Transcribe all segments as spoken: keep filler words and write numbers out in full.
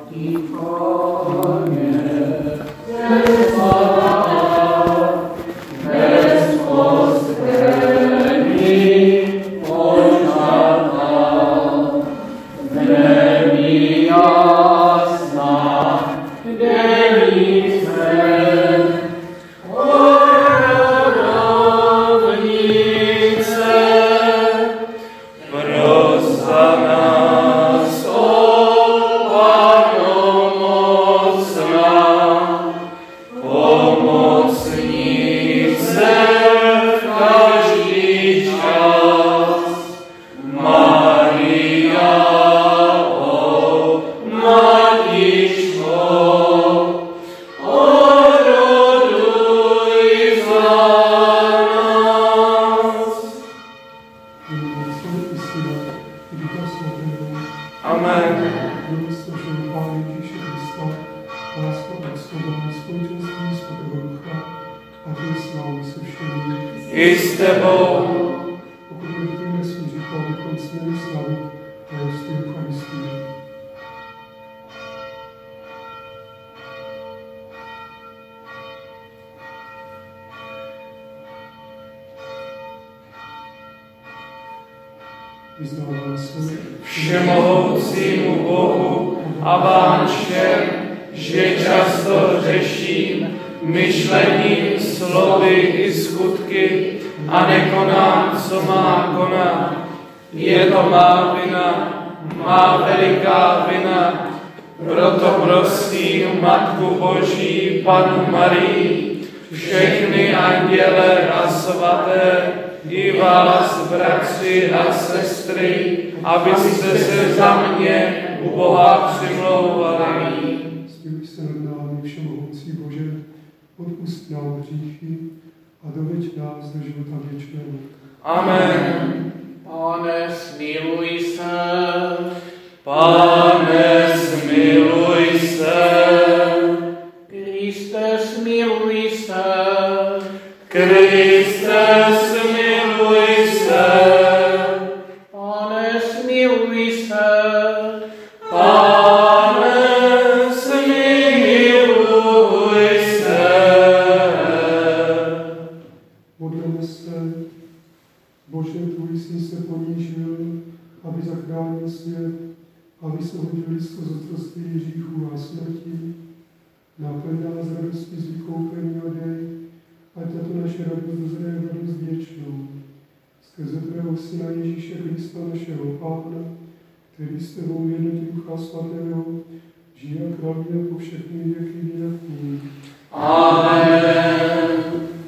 Všemohoucímu Bohu a vám všem, že často řeším myšlením, slovy i skutky a nekonám, co má konat. Je to má vina, má veliká vina. Proto prosím Matku Boží, Pannu Marii, všechny anděle a svaté, i vás, bratři a sestry, abyste se za mě u Boha přimlouvali. Smiluj se nad námi, všemohoucí Bože, odpusť nám hříchy a doveď nás do života věčného. Amen. Pane, smiluj se. Pane, smiluj se. Kriste, smiluj se. Kriste, smiluj se. Pane, smiluj se. Pane, smiluj se. Modleme se, Bože, tvůj syn se ponížil, aby zachránil svět, aby se hodil lidstvo z otroctví hříchů a smrti. Naplň nás radostí z vykoupení a dej, ať tato naše radost dozraje v radost věčnou. Skrze tvého syna Ježíše Krista, našeho Pána, který s tebou jednotí Ducha Svatého, žije a králuje po všechny věky věků. Amen.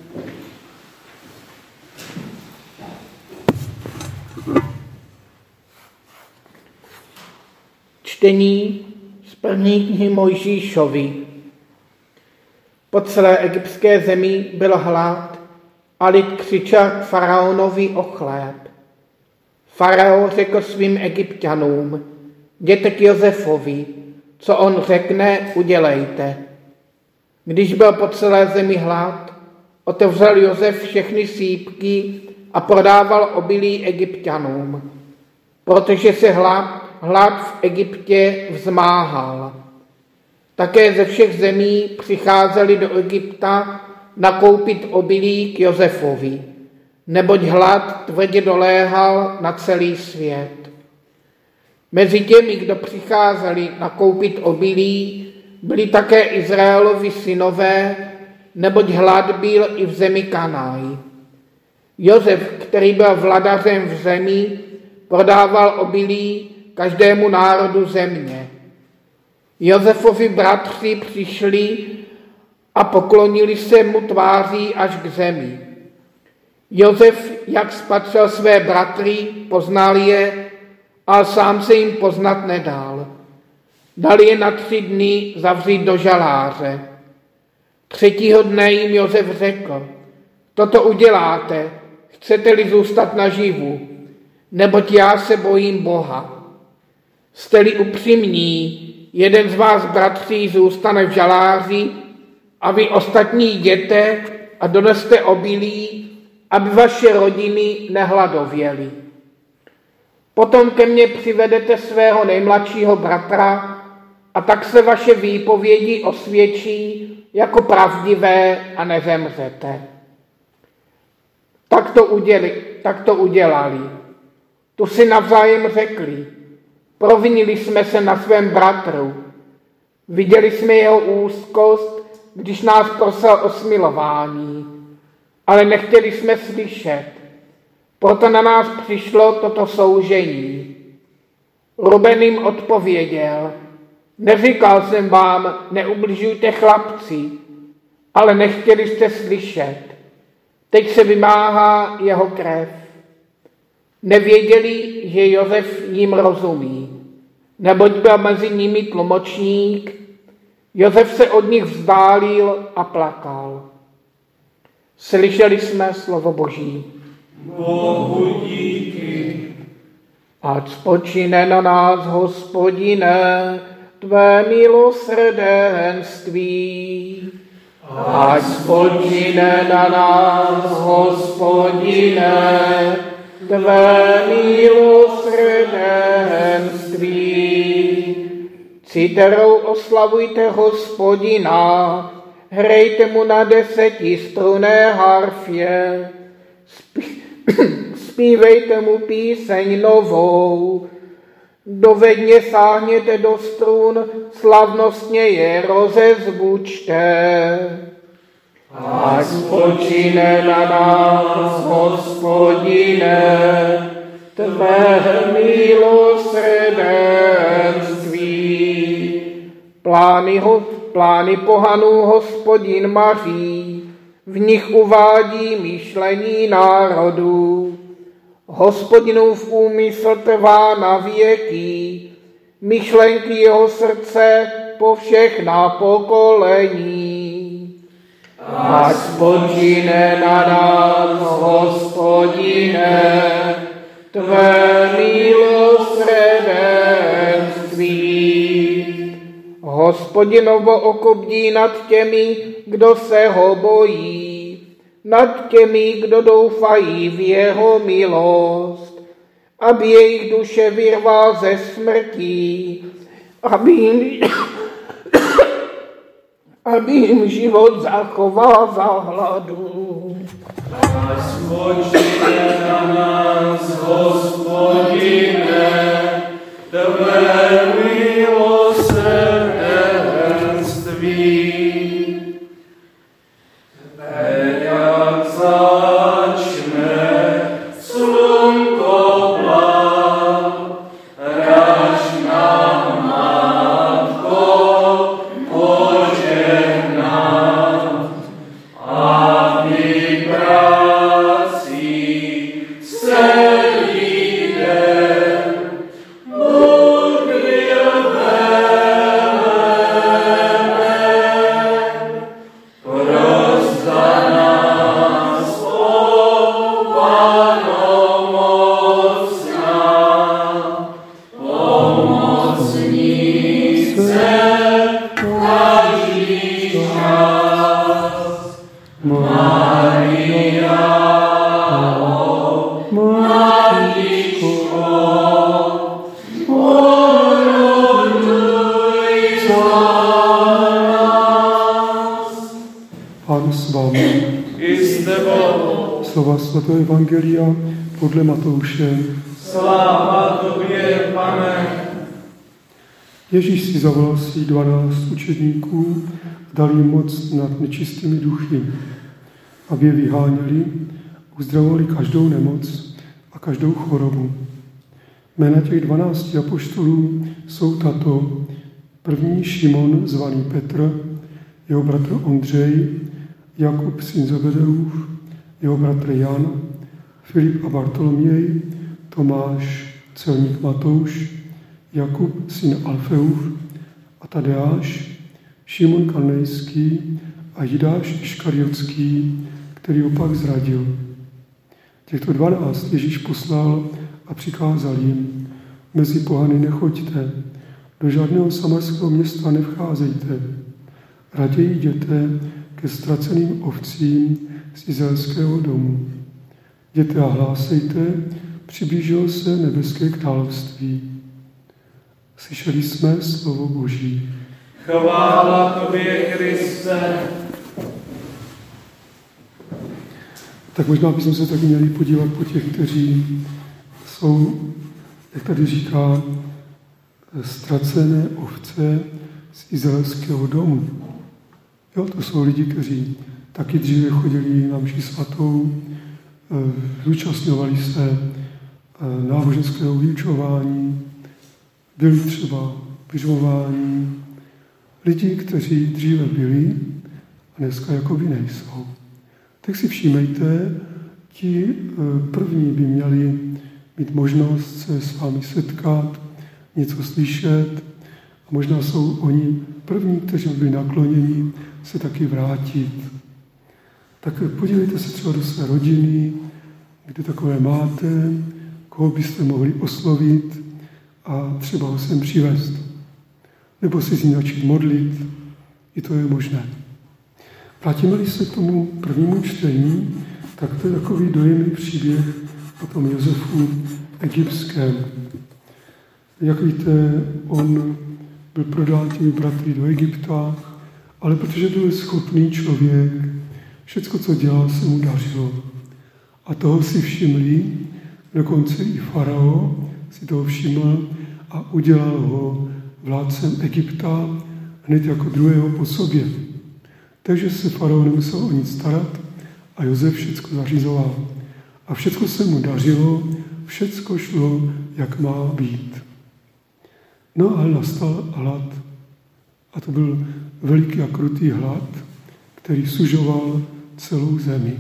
Čtení z první knihy Mojžíšovi. Po celé egyptské zemi byl hlad a lid křičel k faraonovi o chléb. Farao řekl svým Egypťanům: jděte k Josefovi, co on řekne, udělejte. Když byl po celé zemi hlad, otevřel Josef všechny sýpky a prodával obilí Egypťanům, protože se hlad, hlad v Egyptě vzmáhal. Také ze všech zemí přicházeli do Egypta nakoupit obilí k Josefovi, neboť hlad tvrdě doléhal na celý svět. Mezi těmi, kdo přicházeli nakoupit obilí, byli také Izraelovi synové, neboť hlad byl i v zemi Kanaj. Josef, který byl vladařem v zemi, prodával obilí každému národu země. Josefovi bratři přišli a poklonili se mu tváří až k zemi. Josef, jak spatřil své bratry, poznal je, ale sám se jim poznat nedal. Dal je na tři dny zavřít do žaláře. Třetího dne jim Josef řekl: toto uděláte, chcete-li zůstat naživu, neboť já se bojím Boha. Jste-li upřímní, jeden z vás, bratří, zůstane v žaláři a vy ostatní jděte a doneste obilí, aby vaše rodiny nehladověly. Potom ke mně přivedete svého nejmladšího bratra a tak se vaše výpovědi osvědčí jako pravdivé a nezemřete. Tak to, uděli, tak to udělali. Tu si navzájem řekli, provinili jsme se na svém bratru. Viděli jsme jeho úzkost, když nás prosil o smilování, ale nechtěli jsme slyšet. Proto na nás přišlo toto soužení. Ruben jim odpověděl, neříkal jsem vám, neubližujte chlapci, ale nechtěli jste slyšet. Teď se vymáhá jeho krev. Nevěděli, že Josef jim rozumí, neboť byl mezi nimi tlumočník. Josef se od nich vzdálil a plakal. Slyšeli jsme slovo Boží. Bohu díky. Ať spočine na nás, Hospodine, tvé milosrdenství. Ať spočine na nás, Hospodine, tvé milosrdenství. Citerou oslavujte Hospodina, hrajte mu na desetistrunné harfě, zpívejte mu píseň novou, dovedně sáhněte do strun, slavnostně je rozezvučte. Ať spočine na nás, Hospodine, tvé milosrdenství. Plány, ho, plány pohanů Hospodin maří, v nich uvádí myšlení národů. Hospodinův úmysl trvá na věky, myšlenky jeho srdce po všechna pokolení. Ať spočine na nás, Hospodine, tvé milosrdenství. Hospodinovo oko bdí nad těmi, kdo se ho bojí, nad těmi, kdo doufají v jeho milost, aby jejich duše vyrval ze smrti, aby jim, aby jim život zachoval za hladu. Ať spočine na nás, Hospodine, tvé milosrdenství. Jak začne slunko plat, raž nám, Matko, požehnat, aby prací celý den modlil veleben. Prost za nás, o Pano mocná, pomocnice každý čas. Maria, o Matičko, oroduj za nás. Pán s vámi. I s tebou. Slova svatého evangelia podle Matouše. Sláva tobě, Pane. Ježíš si zavolal svých dvanáct učedníků a dal jim moc nad nečistými duchy, aby je vyháněli, uzdravovali každou nemoc a každou chorobu. Jména těch dvanácti apoštolů jsou tato: první Šimon, zvaný Petr, jeho bratr Ondřej, Jakub, syn Zebedeův, jeho bratr Jan, Filip a Bartoloměj, Tomáš, celník Matouš, Jakub, syn Alfeův a Tadeáš, Šimon Kanejský a Jidáš Iškariotský, který ho pak zradil. Těchto dvanáct Ježíš poslal a přikázal jim: mezi pohany nechoďte, do žádného samarského města nevcházejte, raději jděte ke ztraceným ovcím z izraelského domu. Jděte a hlásejte, přiblížilo se nebeské království. Slyšeli jsme slovo Boží. Chvála tobě, Kriste. Tak možná bychom se tak měli podívat po těch, kteří jsou, jak tady říká, ztracené ovce z izraelského domu. Jo, to jsou lidi, kteří taky dříve chodili na mši svatou, zúčastňovali se náboženského vyučování, byli třeba vyřování. Lidi, kteří dříve byli a dneska jakoby nejsou. Tak si všímejte, ti první by měli mít možnost se s vámi setkat, něco slyšet a možná jsou oni první, kteří byli nakloněni se taky vrátit. Tak podívejte se třeba do své rodiny, kde takové máte, koho byste mohli oslovit a třeba ho sem přivést. Nebo si z ní začít modlit, i to je možné. Vrátíme-li se k tomu prvnímu čtení, tak to je takový dojemný příběh o tom Josefu egyptském. Jak víte, on byl prodán těmi bratry do Egypta, ale protože byl schopný člověk, všecko, co dělal, se mu dařilo. A toho si všimli, dokonce i farao si toho všiml a udělal ho vládcem Egypta hned jako druhého po sobě. Takže se farao nemusel o nic starat a Josef všecko zařizoval. A všecko se mu dařilo, všecko šlo, jak má být. No ale nastal hlad. A to byl veliký a krutý hlad, který sužoval celou zemi.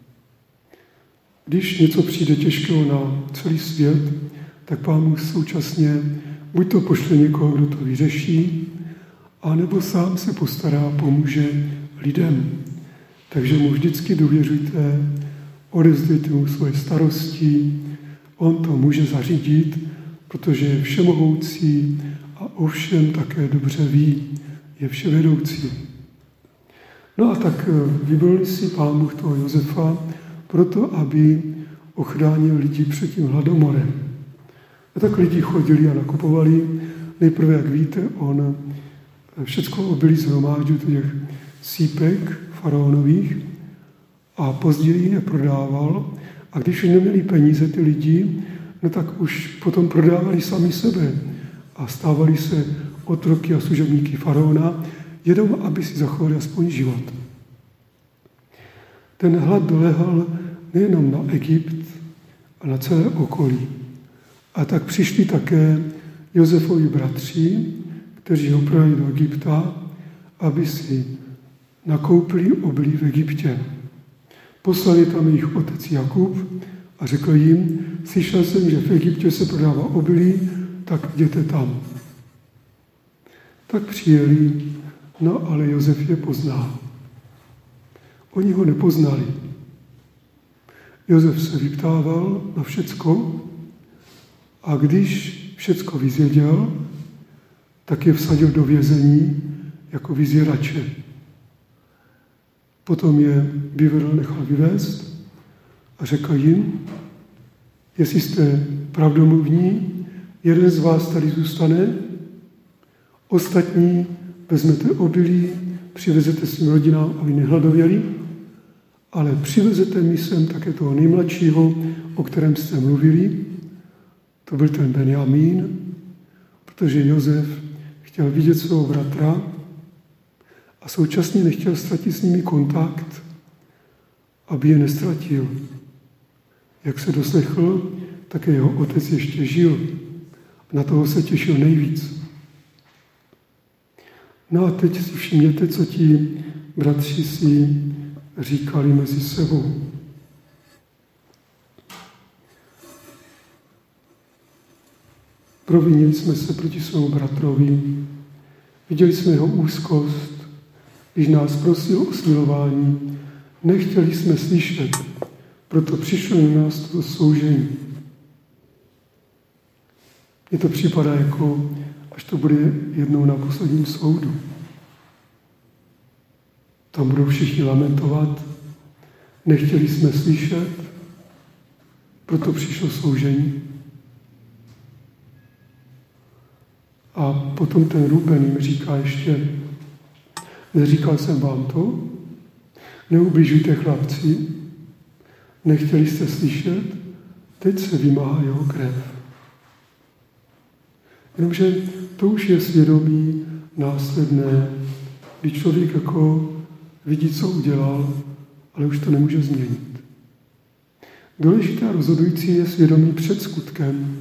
Když něco přijde těžkého na celý svět, tak Pán Bůh současně buď to pošle někoho, kdo to vyřeší, anebo sám se postará, pomůže lidem. Takže mu vždycky důvěřujte, odevzdejte mu svoje starosti, on to může zařídit, protože je všemohoucí a ovšem také dobře ví, je vševedoucí. No a tak vybrali si Pán Bůh toho Josefa proto, aby ochránil lidi před tím hladomorem. A tak lidi chodili a nakupovali. Nejprve, jak víte, on všecko obilí zhromáždil do těch sípek faraonových a později je prodával. A když už neměli peníze ty lidi, no tak už potom prodávali sami sebe a stávali se otroky a služebníky faraona, jenom aby si zachovali aspoň život. Ten hlad dolehal nejenom na Egypt, ale na celé okolí. A tak přišli také Josefovi bratři, kteří ho prodali do Egypta, aby si nakoupili obilí v Egyptě. Poslali tam jejich otec Jakub a řekl jim, slyšel jsem, že v Egyptě se prodává obilí, tak jděte tam. Tak přijeli, no ale Josef je poznal. Oni ho nepoznali. Josef se vyptával na všecko a když všecko vyzvěděl, tak je vsadil do vězení jako vyzvěrače. Potom je vyvedl, nechal vyvést a řekl jim, jestli jste pravdomluvní, jeden z vás tady zůstane, ostatní vezmete obilí, přivezete svým rodinám, aby nehladověli, ale přivezete mi sem také toho nejmladšího, o kterém jste mluvili, to byl ten Benjamín, protože Josef chtěl vidět svého bratra a současně nechtěl ztratit s nimi kontakt, aby je nestratil. Jak se doslechl, také jeho otec ještě žil. Na toho se těšil nejvíc. No a teď si všimněte, co ti bratři si říkali mezi sebou. Provinili jsme se proti svému bratrovi, viděli jsme jeho úzkost, když nás prosil o smilování, nechtěli jsme slyšet, proto přišlo na nás toto soužení. Mně to připadá jako, až to bude jednou na posledním soudu. Tam budou všichni lamentovat, nechtěli jsme slyšet, proto přišlo soužení. A potom ten Ruben jim říká ještě, neříkal jsem vám to, neubližujte chlapci, nechtěli jste slyšet, teď se vymáhá jeho krev. Jenomže to už je svědomí následné, kdy člověk jako vidí, co udělal, ale už to nemůže změnit. Důležité a rozhodující je svědomí před skutkem.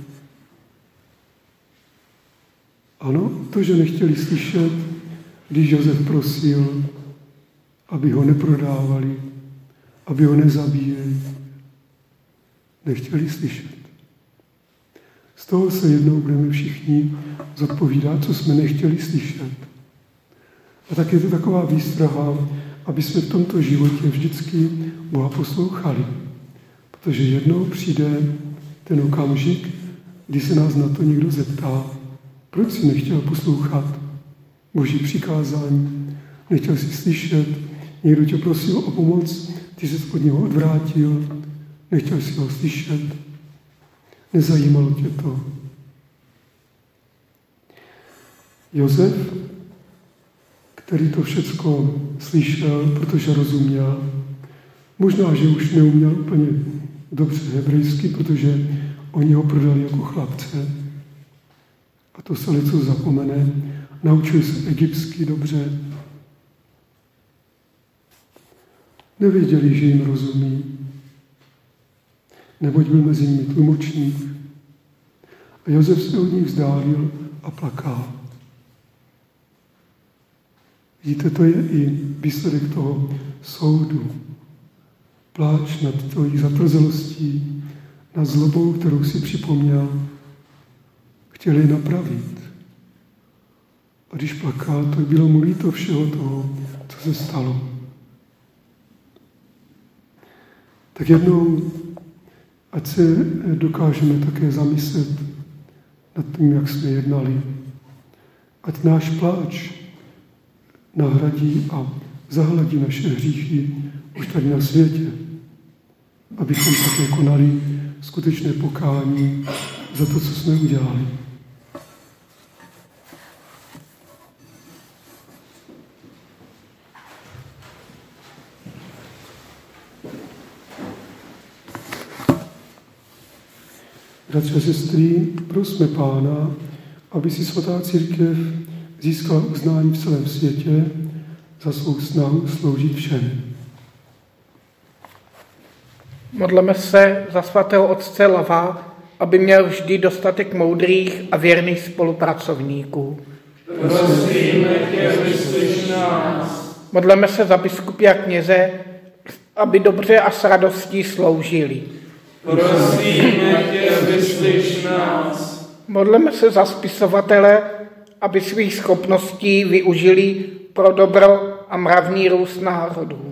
Ano, to, že nechtěli slyšet, když Josef prosil, aby ho neprodávali, aby ho nezabíjeli. Nechtěli slyšet. Z toho se jednou budeme všichni zodpovídat, co jsme nechtěli slyšet. A tak je to taková výstraha, aby jsme v tomto životě vždycky Boha poslouchali. Protože jednou přijde ten okamžik, kdy se nás na to někdo zeptá, proč jsi nechtěl poslouchat Boží přikázání, nechtěl jsi slyšet, někdo tě prosil o pomoc, ty jsi od něho odvrátil, nechtěl jsi ho slyšet, nezajímalo tě to. Josef, který to všecko slyšel, protože rozuměl, možná, že už neuměl úplně dobře hebrejsky, protože oni ho prodali jako chlapce. A to se něco zapomene. Naučil se egyptsky dobře. Nevěděli, že jim rozumí. Neboť byl mezi nimi tlumočník. A Josef se od nich vzdálil a plakal. Vidíte, to je i výsledek toho soudu. Pláč nad tvojí zatvrzelostí, nad zlobou, kterou si připomněl, chtěli napravit. A když plakal, tak bylo mu líto všeho toho, co se stalo. Tak jednou, ať se dokážeme také zamyslet nad tím, jak jsme jednali. Ať náš pláč nahradí a zahladí naše hříchy už tady na světě, abychom také konali skutečné pokání za to, co jsme udělali. Bratři a sestry, prosme Pána, aby si svatá církev získala uznání v celém světě za svou snahu sloužit všem. Modleme se za svatého otce Lava, aby měl vždy dostatek moudrých a věrných spolupracovníků. Prosíme tě, vyslyš nás. Modleme se za biskupy a kněze, aby dobře a s radostí sloužili. Prosíme tě, vyslyš nás. Modleme se za spisovatele, aby svých schopností využili pro dobro a mravní růst národů.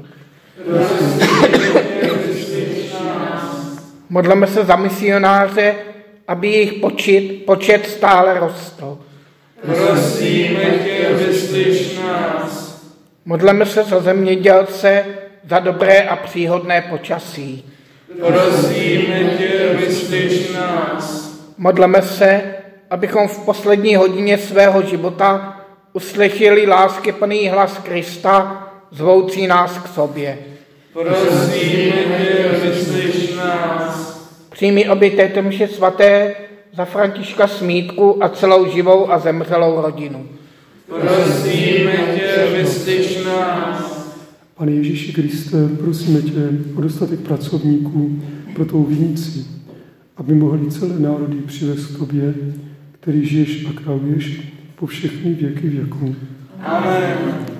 Modleme se za misionáře, aby jejich počet, počet stále rostl. Prosíme tě, vyslyš nás. Modleme se za zemědělce, za dobré a příhodné počasí. Prosíme tě, vyslyš nás. Modleme se, abychom v poslední hodině svého života uslyšeli láskyplný hlas Krista, zvoucí nás k sobě. Prosíme tě, vyslyš nás. Přijmi obě této mše svaté za Františka Smítku a celou živou a zemřelou rodinu. Prosíme tě, vyslyš nás. Pane Ježíši Kriste, prosíme tě o dostatek pracovníků pro tou vinici, aby mohli celé národy přivést k tobě, který žiješ a králuješ po všechny věky věků. Amen.